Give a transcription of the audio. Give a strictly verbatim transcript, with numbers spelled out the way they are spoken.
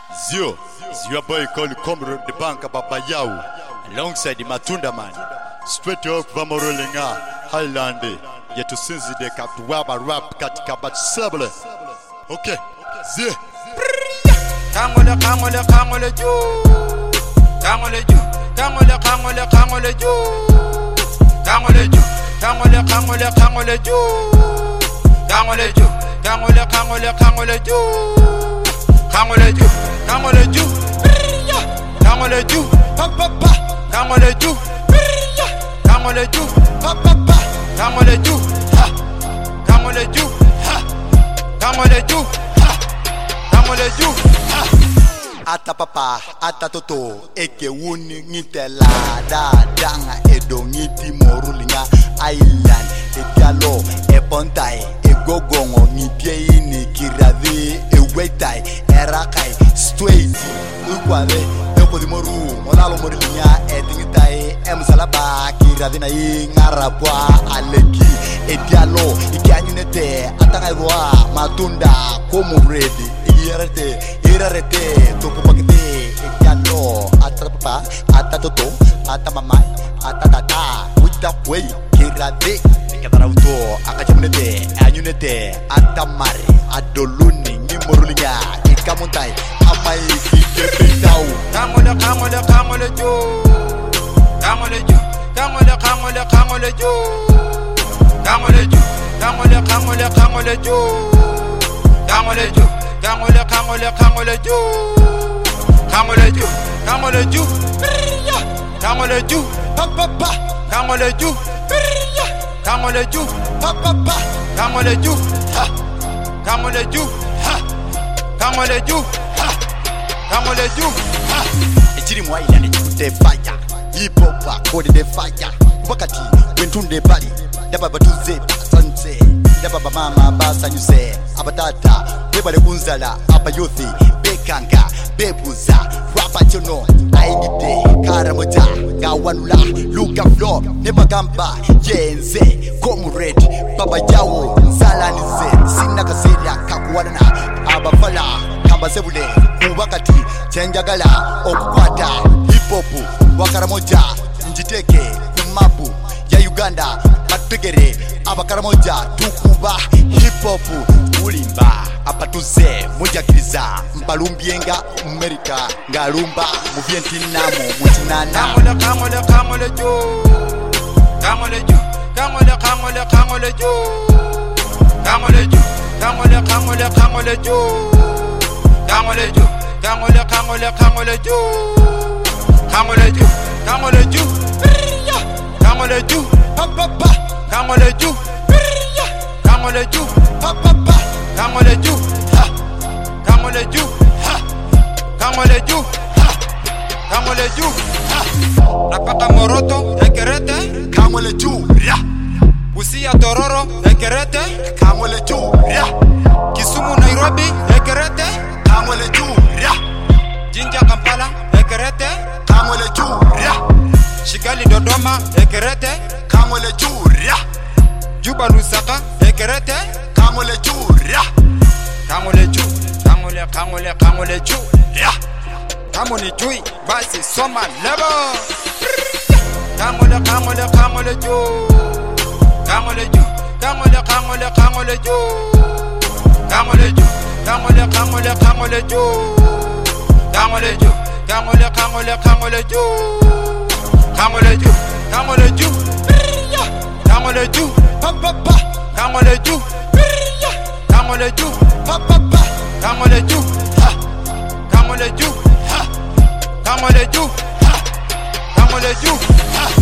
Zio, Zio boy called Comrade the Bank Papa Yau, alongside the Matunda Man. Straight up Vamorulinga, Highland, yet to since the cap to waba rap katika bat sable. Okay, Zio. Kangole, kangole, kangole, ju. Kangole, ju. Kangole, kangole, kangole, ju. Kangole, ju. Kangole, kangole, kangole, ju. Kangole, ju. Kangole, kangole, kangole, ju. Kangole, ju. Kangole, ju. Kangole, ju. Pa pa pa. Kangole, ju. Kangole, ju. Pa pa pa. Kangole, ju. Ha. Kangole, ju. Ha. Kangole, ju. Ha. Kangole, ju. Ha. Ata papa, ata toto, eke wuni ngitela da danga edo ngiti morulinga island etialo epontai egogongo ngipie ini kiravi ewetai erakai straight ukwale eko di moru monalo morulinga etingitai emsalaba kiravi na ingarapwa aleki etialo ikianyunete atangaiwa matunda komuredi irate irate topo pakete etialo atapa atatoto atamamai atatata wita way kirade katarauto akachamunete anyunete atamari adoluni ngimorulinya ikamuntai amai kikepitau kangole kangole kangole ju kangole ju kangole kangole kangole ju kangole ju kangole kangole kangole ju kangole ju kangole kangole kangole ju kangole ju kangole ju kangole ju pa pa pa kangole ju kangole ju pa pa pa kangole ju ha kangole ju ha kangole ju ha kangole ju ha echiri mwaila ne chute fire hip hop code de fire wakati wentunde bali daba batuze sanse daba mama basanyuse abatata bebale kunzala abayothi bekanga bebuza rapa chono aidite karamoja gawanula luka flow nebagamba yenze comrade baba yawo nsalanize sina kasela kakuwana abafala kamba sebule kubakati chenjagala okukwata hip hop wakaramoja njiteke kumapu ya Uganda batpegere abakaramoja tukuba hip hop ulimba apatuze mujakiriza mbalumbienga America ngalumba mu Vietnam mutinana kangole kangole kangole ju kangole ju kangole kangole kangole ju kangole ju kangole kangole kangole ju kangole ju kangole kangole kangole ju kangole ju kangole ju kangole ju pa pa pa kangole ju kangole ju pa pa pa kangole ju ha kangole ju ha kangole ju ha kangole ju ha napaka moroto ekerete kangole ju ya Busia Tororo ekerete kangole ju ya Kisumu Nairobi ekerete kangole ju ya Jinja Kampala ekerete kangole ju ya Shigali Dodoma ekerete kangole ju ya Juba Lusaka ekerete kangole ju ya kangole ju kangole kangole kangole ju ya kamoni jui basi soma lebo kangole kangole kangole ju kangole ju kangole kangole kangole ju kangole ju kangole kangole kangole ju kangole ju kangole kangole kangole ju kangole ju kangole ju kangole ju pa pa pa kangole ju kangole ju pa pa pa kangole ju ha kangole ju ha kangole ju ha kangole ju ha